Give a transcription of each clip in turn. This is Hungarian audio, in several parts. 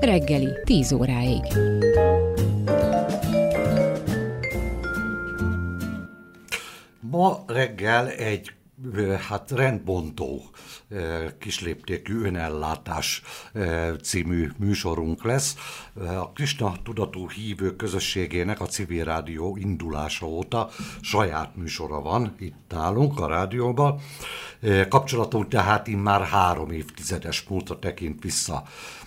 reggeli 10 óráig. Ma reggel egy rendbontó kisléptékű önellátás című műsorunk lesz. A Krisna tudatú hívő közösségének a civil rádió indulása óta saját műsora van itt nálunk a rádióban. Kapcsolatunk tehát immár 3 évtizedes múltra tekint vissza.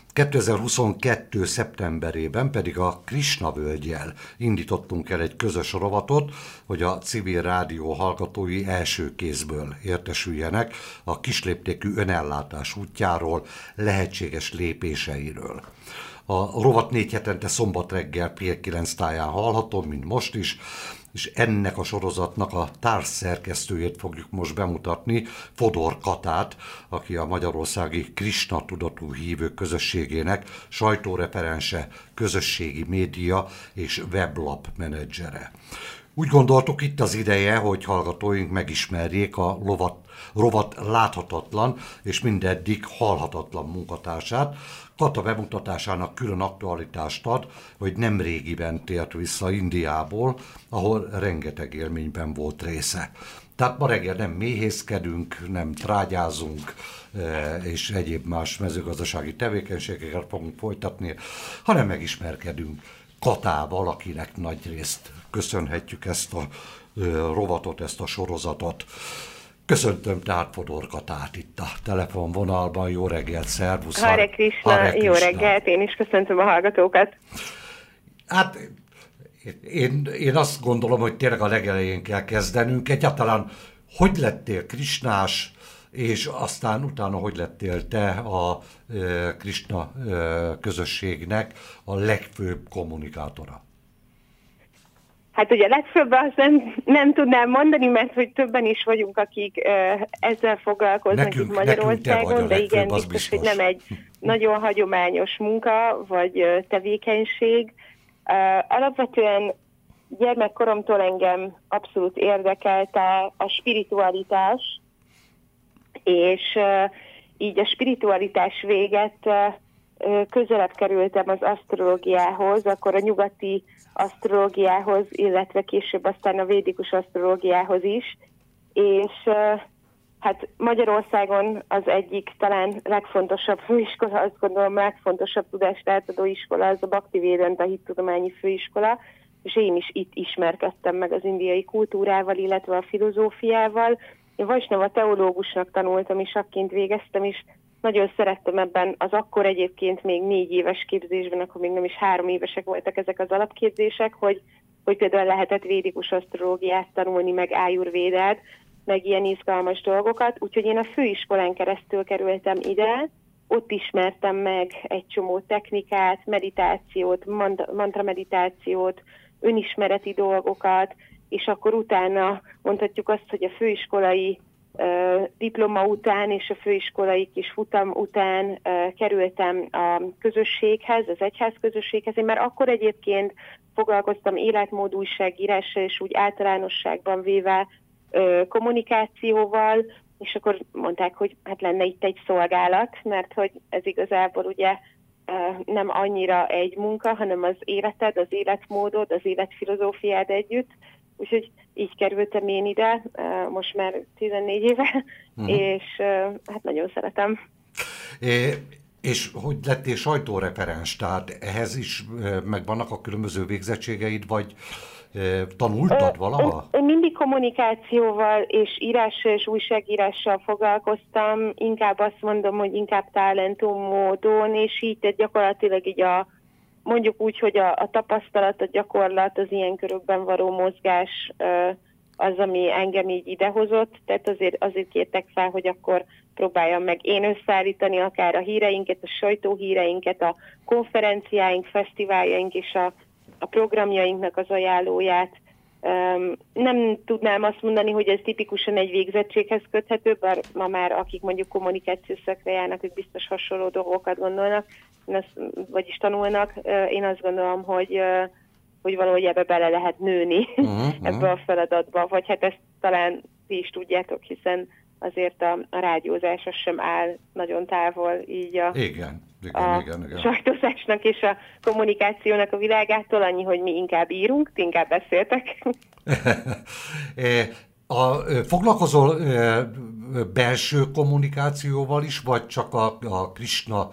2022. szeptemberében pedig a Krisna völgyel indítottunk el egy közös rovatot, hogy a civil rádió hallgatói első kézből értesüljenek a kisléptékű önellátás útjáról, lehetséges lépéseiről. A rovat 4 hetente szombat reggel fél 9 táján hallható, mint most is, és ennek a sorozatnak a társszerkesztőjét fogjuk most bemutatni, Fodor Katát, aki a magyarországi Krisna tudatú hívő közösségének sajtóreferense, közösségi média és weblap menedzsere. Úgy gondoltuk, itt az ideje, hogy hallgatóink megismerjék a rovat láthatatlan és mindeddig hallhatatlan munkatársát. Kata bemutatásának külön aktualitást ad, hogy nemrégiben tért vissza Indiából, ahol rengeteg élményben volt része. Tehát ma reggel nem méhészkedünk, nem trágyázunk, és egyéb más mezőgazdasági tevékenységeket fogunk folytatni, hanem megismerkedünk Katával, akinek nagyrészt köszönhetjük ezt a rovatot, ezt a sorozatot. Köszöntöm tehát Fodor Katát itt a telefonvonalban. Jó reggelt, szervusz! Hare Krishna, jó reggelt, én is köszöntöm a hallgatókat. Hát én azt gondolom, hogy tényleg a legelején kell kezdenünk. Egyáltalán hogy lettél krisnás, és aztán utána hogy lettél te a Krisna közösségnek a legfőbb kommunikátora? Hát ugye legfőbb azt nem tudnám mondani, mert hogy többen is vagyunk, akik ezzel foglalkoznak itt Magyarországon, de igen, biztos, hogy nem egy nagyon hagyományos munka vagy tevékenység. Alapvetően gyermekkoromtól engem abszolút érdekelte a spiritualitás, és így a spiritualitás véget közelebb kerültem az asztrológiához, akkor a nyugati asztrológiához, illetve később aztán a védikus asztrológiához is, és hát Magyarországon az egyik talán legfontosabb főiskola, azt gondolom legfontosabb tudást átadó iskola, az a Bhaktivedanta hittudományi főiskola, és én is itt ismerkedtem meg az indiai kultúrával, illetve a filozófiával. Én Vajsnava teológusnak tanultam, és akként végeztem, és nagyon szerettem ebben az akkor egyébként még 4 éves képzésben, akkor még nem is 3 évesek voltak ezek az alapképzések, hogy például lehetett védikus asztrológiát tanulni, meg ájurvédát, meg ilyen izgalmas dolgokat. Úgyhogy én a főiskolán keresztül kerültem ide, ott ismertem meg egy csomó technikát, meditációt, mantra meditációt, önismereti dolgokat, és akkor utána mondhatjuk azt, hogy a főiskolai diploma után és a főiskolai kis futam után kerültem a közösséghez, az egyház közösséghez. Én már akkor egyébként foglalkoztam életmód újságírással, és úgy általánosságban véve kommunikációval, és akkor mondták, hogy hát lenne itt egy szolgálat, mert hogy ez igazából ugye nem annyira egy munka, hanem az életed, az életmódod, az életfilozófiád együtt. Úgyhogy így kerültem én ide, most már 14 éve, és hát nagyon szeretem. És hogy lettél sajtóreferens, tehát ehhez is megvannak a különböző végzettségeid, vagy tanultad valaha? Én mindig kommunikációval és írással és újságírással foglalkoztam, inkább azt mondom, hogy inkább talentum módon, és így tehát gyakorlatilag így mondjuk úgy, hogy a tapasztalat, a gyakorlat, az ilyen körökben való mozgás az, ami engem így idehozott, tehát azért kértek fel, hogy akkor próbáljam meg én összeállítani akár a híreinket, a sajtóhíreinket, a konferenciáink, fesztiváljaink és a programjainknak az ajánlóját. Nem tudnám azt mondani, hogy ez tipikusan egy végzettséghez köthető, bár ma már akik mondjuk kommunikációs szakra járnak, ők biztos hasonló dolgokat gondolnak, vagyis tanulnak. Én azt gondolom, hogy valahogy ebbe bele lehet nőni ebbe a feladatba, vagy hát ezt talán ti is tudjátok, hiszen azért a rádiózás sem áll nagyon távol így a sajtózásnak és a kommunikációnak a világától, annyi, hogy mi inkább írunk, ti inkább beszéltek. Foglalkozol belső kommunikációval is, vagy csak a Krisna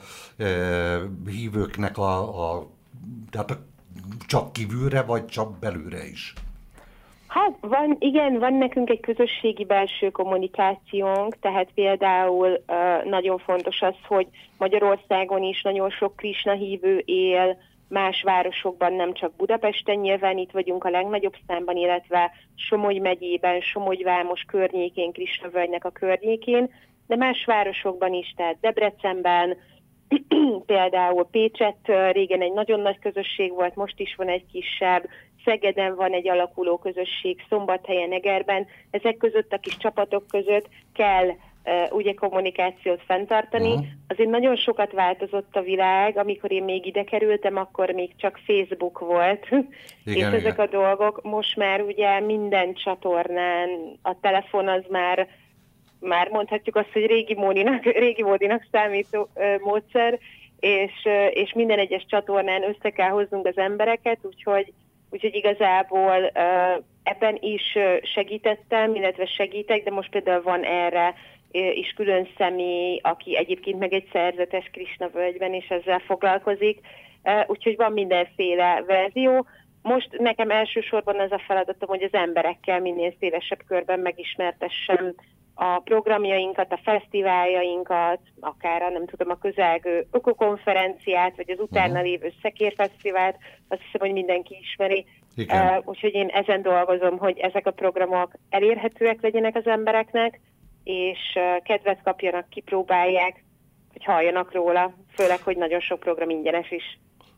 hívőknek tehát csak kívülre, vagy csak belülre is? Hát van nekünk egy közösségi belső kommunikációnk, tehát például nagyon fontos az, hogy Magyarországon is nagyon sok Krisna hívő él, más városokban, nem csak Budapesten, nyilván itt vagyunk a legnagyobb számban, illetve Somogy megyében, Somogy-Vámos környékén, Krisnavölgynek a környékén, de más városokban is, tehát Debrecenben, például Pécsett régen egy nagyon nagy közösség volt, most is van egy kisebb, Szegeden van egy alakuló közösség, Szombathelyen, Egerben, ezek között a kis csapatok között kell ugye kommunikációt fenntartani. Azért nagyon sokat változott a világ, amikor én még ide kerültem, akkor még csak Facebook volt, igen, és ezek a dolgok most már ugye minden csatornán, a telefon az már mondhatjuk azt, hogy régi módinak számító módszer, és minden egyes csatornán össze kell hoznunk az embereket, úgyhogy igazából ebben is segítettem, illetve segítek, de most például van erre is külön személy, aki egyébként meg egy szerzetes Krisnavölgyben, és ezzel foglalkozik. Úgyhogy van mindenféle verzió. Most nekem elsősorban az a feladatom, hogy az emberekkel minél szélesebb körben megismertessem a programjainkat, a fesztiváljainkat, akár a közelgő ökokonferenciát, vagy az utána lévő Szekérfesztivált, azt hiszem, hogy mindenki ismeri. Úgyhogy én ezen dolgozom, hogy ezek a programok elérhetőek legyenek az embereknek, és kedvet kapjanak, kipróbálják, hogy halljanak róla, főleg, hogy nagyon sok program ingyenes is.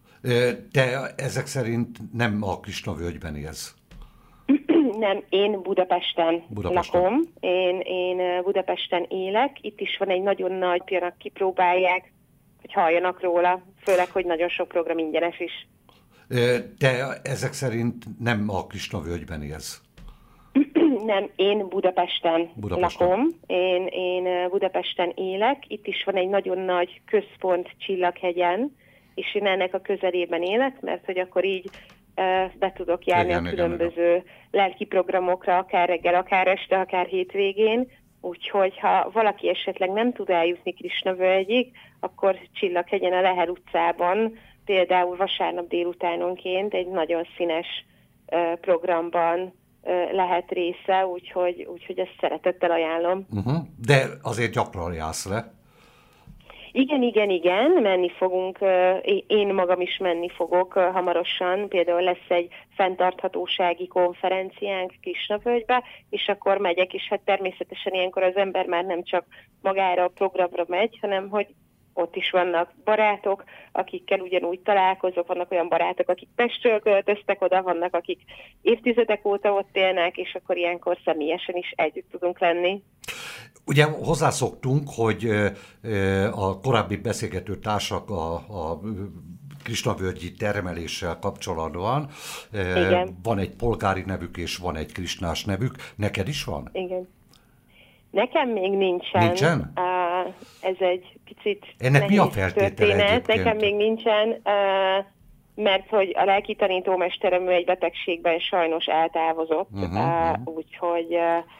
Te ezek szerint nem a Krisnavölgyben élsz? Nem, én Budapesten lakom, én Budapesten élek, itt is van egy nagyon nagy, például kipróbálják, hogy halljanak róla, főleg, hogy nagyon sok program ingyenes is. Te ezek szerint nem a Krisnavölgyben élsz? Nem, én Budapesten lakom, én Budapesten élek, itt is van egy nagyon nagy központ Csillaghegyen, és én ennek a közelében élek, mert hogy akkor így be tudok járni a különböző lelki programokra, akár reggel, akár este, akár hétvégén, úgyhogy ha valaki esetleg nem tud eljutni Krisnavölgyig, akkor Csillaghegyen a Lehel utcában, például vasárnap délutánonként egy nagyon színes programban lehet része, úgyhogy ezt szeretettel ajánlom. De azért gyakran jársz le? Igen, menni fogunk, én magam is menni fogok hamarosan, például lesz egy fenntarthatósági konferenciánk Krisnavölgybe, és akkor megyek, és hát természetesen ilyenkor az ember már nem csak magára a programra megy, hanem hogy ott is vannak barátok, akikkel ugyanúgy találkozok, vannak olyan barátok, akik Pestről költöztek oda, vannak, akik évtizedek óta ott élnek, és akkor ilyenkor személyesen is együtt tudunk lenni. Ugye hozzászoktunk, hogy a korábbi beszélgető társak a krisnavölgyi termeléssel kapcsolatban van egy polgári nevük és van egy krisnás nevük. Neked is van? Igen. Nekem még nincsen. Nincsen? Ez egy picit ennek mi a feltétele egyébként? Nekem még nincsen, mert hogy a lelki tanítómesterem egy betegségben sajnos eltávozott, úgyhogy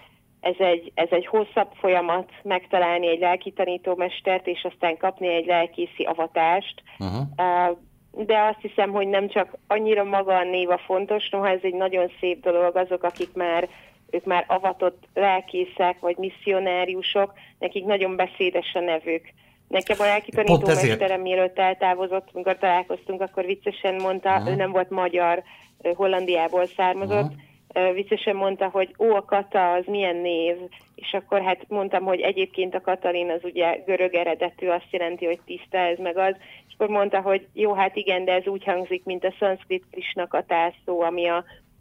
ez egy hosszabb folyamat megtalálni egy lelki tanítómestert, és aztán kapni egy lelkészi avatást. De azt hiszem, hogy nem csak annyira maga a név a fontos, noha ez egy nagyon szép dolog, azok, akik ők már avatott lelkészek, vagy misszionáriusok, nekik nagyon beszédes a nevük. Nekem a lelki tanítómesterem, mielőtt eltávozott, amikor találkoztunk, akkor viccesen mondta, ő nem volt magyar, Hollandiából származott, viccesen mondta, hogy a Kata, az milyen név, és akkor hát mondtam, hogy egyébként a Katalin az ugye görög eredetű, azt jelenti, hogy tiszta, ez meg az, és akkor mondta, hogy jó, hát igen, de ez úgy hangzik, mint a szanszkrit Krishna Katá szó, ami a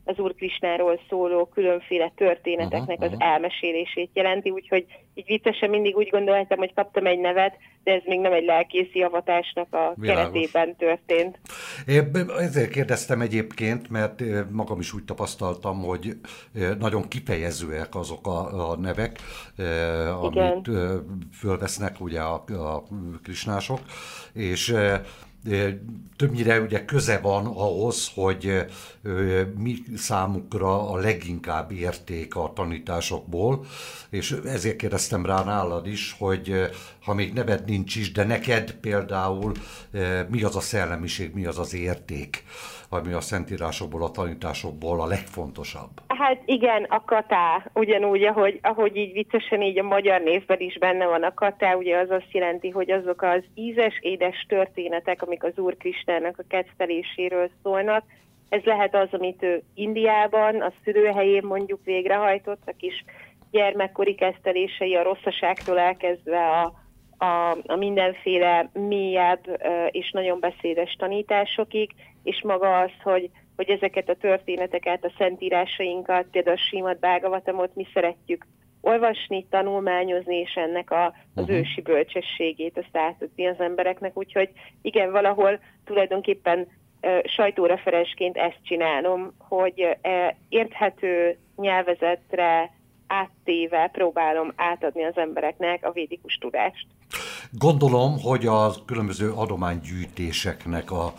az Úr Krisnáról szóló különféle történeteknek az elmesélését jelenti, úgyhogy így viccesen mindig úgy gondoltam, hogy kaptam egy nevet, de ez még nem egy lelkészi avatásnak a keretében történt. Ezért kérdeztem egyébként, mert magam is úgy tapasztaltam, hogy nagyon kifejezőek azok a nevek, amit fölvesznek ugye a krisnások, és többnyire ugye köze van ahhoz, hogy mi számukra a leginkább érték a tanításokból, és ezért kérdeztem rá nálad is, hogy ha még neved nincs is, de neked például mi az a szellemiség, mi az az érték, ami a szentírásokból, a tanításokból a legfontosabb? Hát igen, a katá, ugyanúgy, ahogy így viccesen így a magyar névben is benne van a katá, ugye az azt jelenti, hogy azok az ízes, édes történetek, amik az Úr Krisnának a ketteléséről szólnak. Ez lehet az, amit ő Indiában, a szülőhelyén mondjuk végrehajtott, a kis gyermekkori kettelései, a rosszaságtól elkezdve a mindenféle mélyebb és nagyon beszédes tanításokig, és maga az, hogy ezeket a történeteket, a szentírásainkat, például a Srimad Bhagavatamot mi szeretjük olvasni, tanulmányozni, és ennek az ősi bölcsességét azt átadni az embereknek. Úgyhogy igen, valahol tulajdonképpen sajtóreferensként ezt csinálom, hogy érthető nyelvezetre áttéve próbálom átadni az embereknek a védikus tudást. Gondolom, hogy a különböző adománygyűjtéseknek a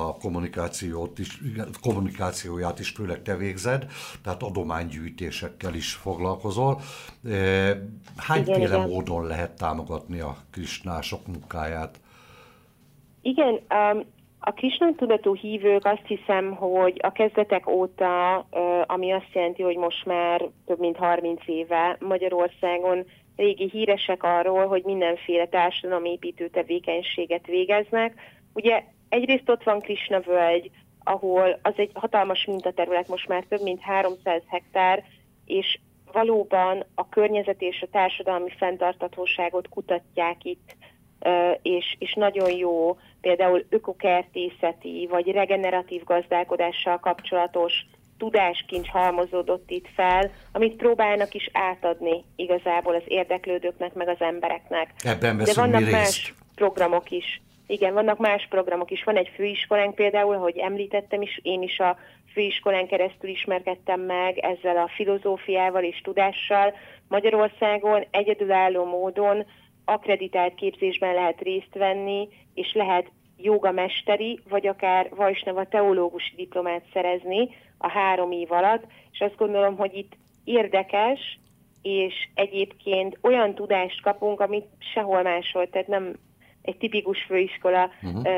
kommunikációját is főleg te végzed, tehát adománygyűjtésekkel is foglalkozol. Hányféle módon lehet támogatni a krisnások munkáját? Igen, a Krisna tudatú hívők azt hiszem, hogy a kezdetek óta, ami azt jelenti, hogy most már több mint 30 éve Magyarországon régi híresek arról, hogy mindenféle társadalomépítő tevékenységet végeznek. Ugye egyrészt ott van Krisna völgy, ahol az egy hatalmas mintaterület, most már több mint 300 hektár, és valóban a környezet és a társadalmi fenntarthatóságot kutatják itt, és nagyon jó például ökokertészeti vagy regeneratív gazdálkodással kapcsolatos tudáskincs halmozódott itt fel, amit próbálnak is átadni igazából az érdeklődőknek, meg az embereknek. De vannak más programok is. Igen, vannak más programok is. Van egy főiskolánk például, ahogy említettem is, én is a főiskolán keresztül ismerkedtem meg ezzel a filozófiával és tudással. Magyarországon egyedülálló módon akkreditált képzésben lehet részt venni, és lehet jógamesteri, vagy akár Vajsnava teológusi diplomát szerezni a 3 év alatt, és azt gondolom, hogy itt érdekes, és egyébként olyan tudást kapunk, amit sehol máshol, tehát nem egy tipikus főiskola,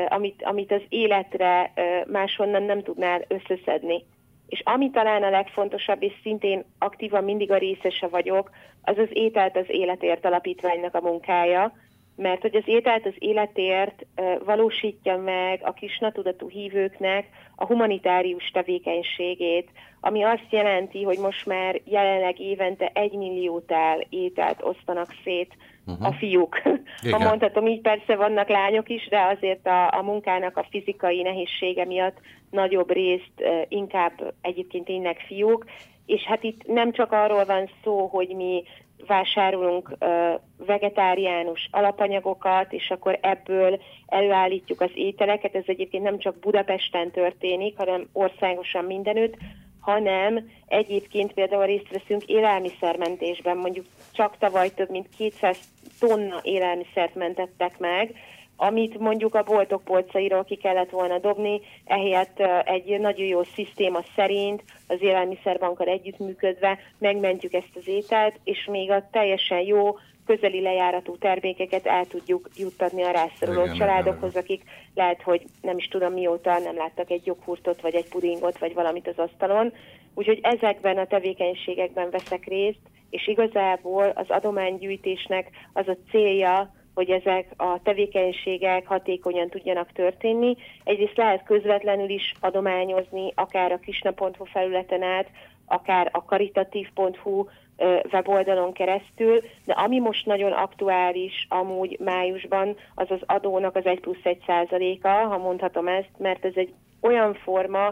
amit az életre máshonnan nem tudnál összeszedni. És ami talán a legfontosabb, és szintén aktívan mindig a részese vagyok, az az Ételt az életért alapítványnak a munkája, mert hogy az Ételt az életért valósítja meg a Krisna tudatú hívőknek a humanitárius tevékenységét, ami azt jelenti, hogy most már jelenleg évente 1 millió tál ételt osztanak szét a fiúk. Ha mondhatom így, persze vannak lányok is, de azért a munkának a fizikai nehézsége miatt nagyobb részt inkább egyébként tényleg fiúk, és hát itt nem csak arról van szó, hogy mi vásárolunk vegetáriánus alapanyagokat, és akkor ebből előállítjuk az ételeket. Ez egyébként nem csak Budapesten történik, hanem országosan mindenütt, hanem egyébként például részt veszünk élelmiszermentésben. Mondjuk csak tavaly több mint 200 tonna élelmiszert mentettek meg, amit mondjuk a boltok polcairól ki kellett volna dobni, ehelyett egy nagyon jó szisztéma szerint az élelmiszerbankkal együttműködve megmentjük ezt az ételt, és még a teljesen jó, közeli lejáratú termékeket el tudjuk juttatni a rászoruló családokhoz, akik lehet, hogy nem is tudom mióta nem láttak egy joghurtot, vagy egy pudingot, vagy valamit az asztalon. Úgyhogy ezekben a tevékenységekben veszek részt, és igazából az adománygyűjtésnek az a célja, hogy ezek a tevékenységek hatékonyan tudjanak történni. Egyrészt lehet közvetlenül is adományozni, akár a krisna.hu felületen át, akár a karitatív.hu weboldalon keresztül, de ami most nagyon aktuális amúgy májusban, az az adónak az 1+1%-a, ha mondhatom ezt, mert ez egy olyan forma,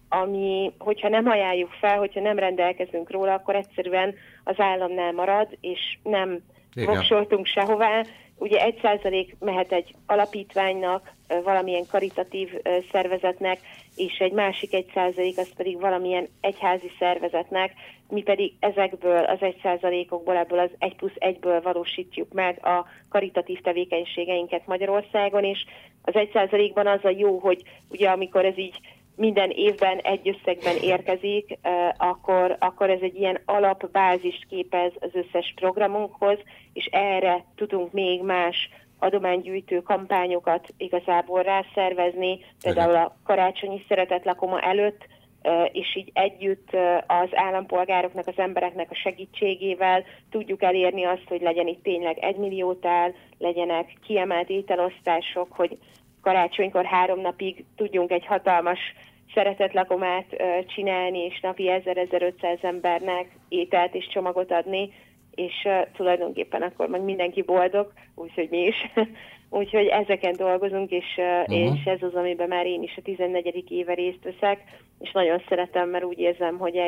ami, hogyha nem ajánljuk fel, hogyha nem rendelkezünk róla, akkor egyszerűen az államnál marad, és nem voksoltunk sehová. Ugye 1% mehet egy alapítványnak, valamilyen karitatív szervezetnek, és egy másik 1% az pedig valamilyen egyházi szervezetnek, mi pedig ezekből az 1%-okból, ebből az 1+1-ből valósítjuk meg a karitatív tevékenységeinket Magyarországon, és az 1%-ban az a jó, hogy ugye amikor ez így minden évben egy összegben érkezik, akkor ez egy ilyen alapbázist képez az összes programunkhoz, és erre tudunk még más adománygyűjtő kampányokat igazából rászervezni, például a karácsonyi szeretetlakoma előtt, és így együtt az állampolgároknak, az embereknek a segítségével tudjuk elérni azt, hogy legyen itt tényleg 1 millió tál, legyenek kiemelt ételosztások, hogy karácsonykor 3 napig tudjunk egy hatalmas szeretetlakomát csinálni, és napi 1000-1500 embernek ételt és csomagot adni, és tulajdonképpen akkor meg mindenki boldog, úgyhogy mi is. Úgyhogy ezeken dolgozunk, és ez az, amiben már én is a 14. éve részt veszek, és nagyon szeretem, mert úgy érzem, hogy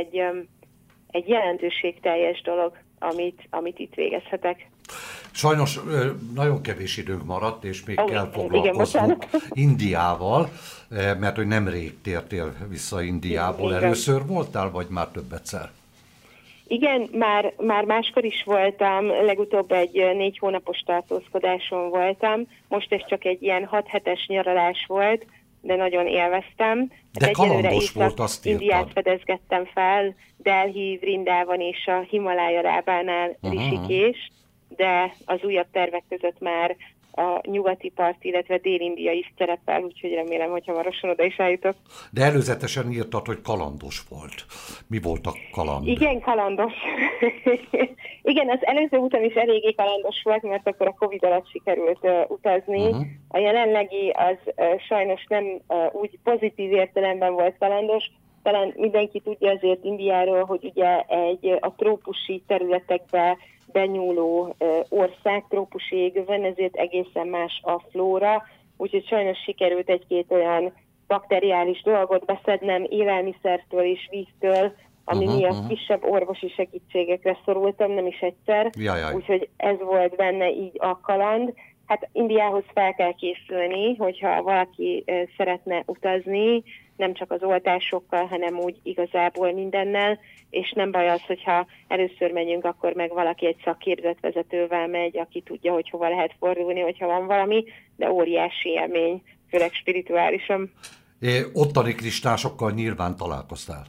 egy jelentőségteljes dolog, amit itt végezhetek. Sajnos nagyon kevés időnk maradt, és még kell foglalkoznunk Indiával, mert hogy nemrég tértél vissza Indiából. Igen. Először voltál, vagy már több egyszer? Igen, már máskor is voltam, legutóbb egy 4 hónapos tartózkodáson voltam, most ez csak egy ilyen 6 hetes nyaralás volt, de nagyon élveztem. De kalandos volt, azt írtad. Indiát fedezgettem fel, Delhi, Vrindában és a Himalája lábánál Rishikesh, de az újabb tervek között már a nyugati part, illetve Dél-India is szerepel, úgyhogy remélem, hogy hamarosan oda is eljutok. De előzetesen írtad, hogy kalandos volt. Mi volt a kaland? Igen, kalandos. Igen, az előző utam is eléggé kalandos volt, mert akkor a Covid alatt sikerült utazni. A jelenlegi az sajnos nem úgy pozitív értelemben volt kalandos. Talán mindenki tudja azért Indiáról, hogy ugye a trópusi területekbe benyúló ország, trópusi égöven, ezért egészen más a flóra, úgyhogy sajnos sikerült egy-két olyan bakteriális dolgot beszednem élelmiszertől és víztől, ami miatt kisebb orvosi segítségekre szorultam, nem is egyszer, úgyhogy ez volt benne így a kaland. Hát Indiához fel kell készülni, hogyha valaki szeretne utazni, nem csak az oltásokkal, hanem úgy igazából mindennel, és nem baj az, hogyha először megyünk, akkor meg valaki egy szakképzett vezetővel megy, aki tudja, hogy hova lehet fordulni, hogyha van valami, de óriási élmény, főleg spirituálisan. Ottani kristásokkal nyilván találkoztál?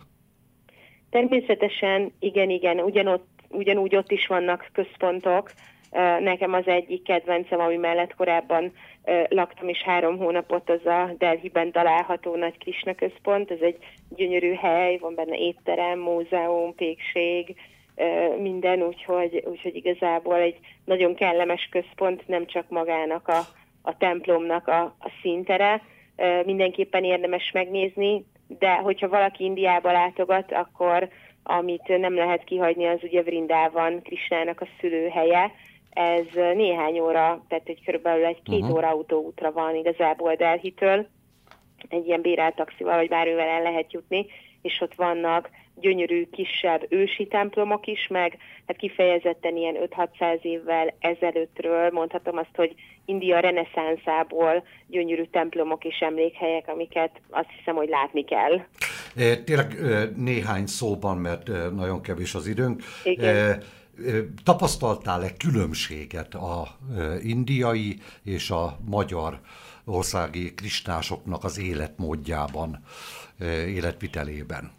Természetesen, igen, ugyanúgy ott is vannak központok. Nekem az egyik kedvencem, ami mellett korábban laktam is 3 hónapot, az a Delhiben található Nagy Krisna központ. Ez egy gyönyörű hely, van benne étterem, múzeum, pékség, minden, úgyhogy igazából egy nagyon kellemes központ, nem csak magának a templomnak a színtere. Mindenképpen érdemes megnézni, de hogyha valaki Indiába látogat, akkor amit nem lehet kihagyni, az ugye Vrindában, Krisnának a szülőhelye. Ez néhány óra, tehát körülbelül egy 2 óra autóútra van igazából Delhitől. Egy ilyen bérelt taxival, vagy bármivel el lehet jutni, és ott vannak gyönyörű, kisebb ősi templomok is, meg hát kifejezetten ilyen 5-600 évvel ezelőttről mondhatom azt, hogy India reneszánszából gyönyörű templomok és emlékhelyek, amiket azt hiszem, hogy látni kell. Tényleg néhány szóban, mert nagyon kevés az időnk. Igen. Tapasztaltál-e különbséget a indiai és a magyar országi kristásoknak az életmódjában, életvitelében?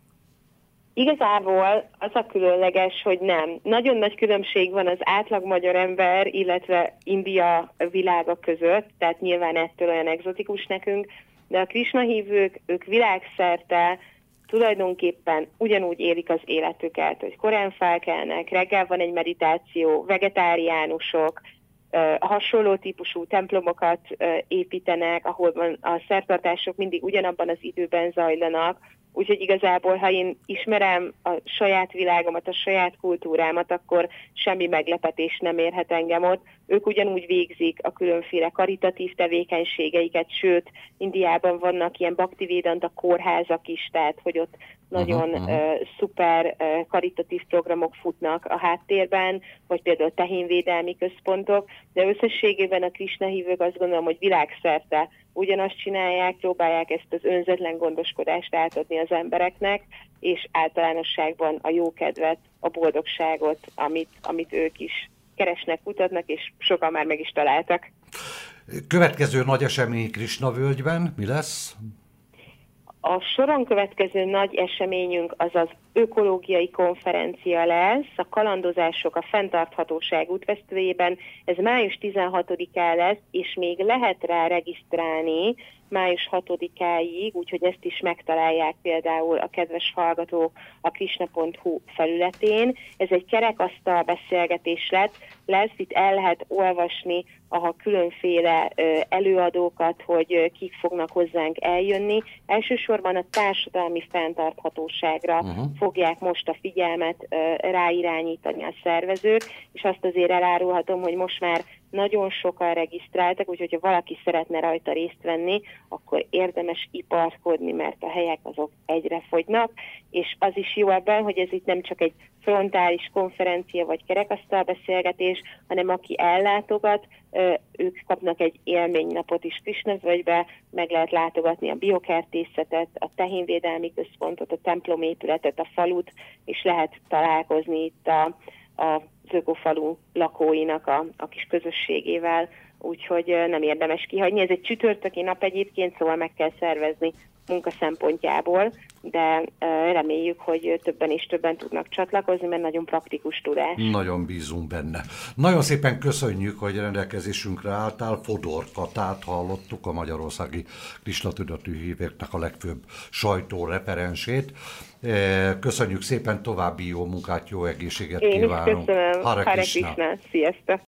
Igazából az a különleges, hogy nem. Nagyon nagy különbség van az átlag magyar ember, illetve India világa között, tehát nyilván ettől olyan egzotikus nekünk, de a Krisna hívők, ők világszerte tulajdonképpen ugyanúgy élik az életüket, hogy korán felkelnek, reggel van egy meditáció, vegetáriánusok, hasonló típusú templomokat építenek, ahol a szertartások mindig ugyanabban az időben zajlanak, úgyhogy igazából, ha én ismerem a saját világomat, a saját kultúrámat, akkor semmi meglepetés nem érhet engem ott. Ők ugyanúgy végzik a különféle karitatív tevékenységeiket, sőt, Indiában vannak ilyen Bhaktivedanta kórházak is, tehát hogy ott nagyon szuper karitatív programok futnak a háttérben, vagy például tehénvédelmi központok, de összességében a Krisna hívők azt gondolom, hogy világszerte ugyanazt csinálják, próbálják ezt az önzetlen gondoskodást átadni az embereknek, és általánosságban a jókedvet, a boldogságot, amit ők is keresnek, kutatnak, és sokan már meg is találtak. Következő nagy esemény Krisna völgyben mi lesz? A soron következő nagy eseményünk az az ökológiai konferencia lesz, a kalandozások a fenntarthatóság útvesztőjében. Ez május 16-án lesz, és még lehet rá regisztrálni május 6-áig, úgyhogy ezt is megtalálják például a kedves hallgatók a krishna.hu felületén. Ez egy kerekasztal beszélgetés lesz, itt el lehet olvasni a különféle előadókat, hogy kik fognak hozzánk eljönni. Elsősorban a társadalmi fenntarthatóságra fogják most a figyelmet ráirányítani a szervezők, és azt azért elárulhatom, hogy most már nagyon sokan regisztráltak, úgyhogy ha valaki szeretne rajta részt venni, akkor érdemes iparkodni, mert a helyek azok egyre fogynak, és az is jó ebben, hogy ez itt nem csak egy frontális konferencia vagy kerekasztalbeszélgetés, hanem aki ellátogat, ők kapnak egy élménynapot is Krisna-völgybe, meg lehet látogatni a biokertészetet, a tehénvédelmi központot, a templomépületet, a falut, és lehet találkozni itt az ökofalu lakóinak a kis közösségével, úgyhogy nem érdemes kihagyni. Ez egy csütörtöki nap egyébként, szóval meg kell szervezni munka szempontjából, de reméljük, hogy többen tudnak csatlakozni, mert nagyon praktikus tudás. Nagyon bízunk benne. Nagyon szépen köszönjük, hogy rendelkezésünkre álltál. Fodor Katát hallottuk, a magyarországi Krisna tudatú híveknek a legfőbb sajtóreferensét. Köszönjük szépen, további jó munkát, jó egészséget kívánunk. Én is köszönöm. Hare Krishna. Sziasztok!